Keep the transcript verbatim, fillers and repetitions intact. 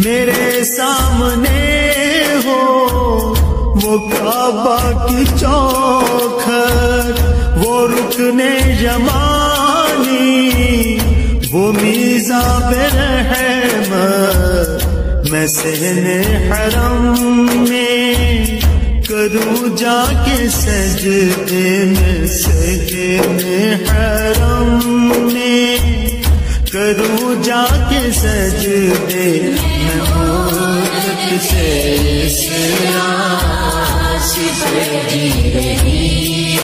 मेरे सामने हो वो काबा की चौखट, वो रुकने जमानी, वो मीज़ा पे रहमत। मैं सहने हरम में करूँ जाके सजदे में, सहने हरम में करूँ जाके सजदे में, मूरत से इस आस पे जी रही।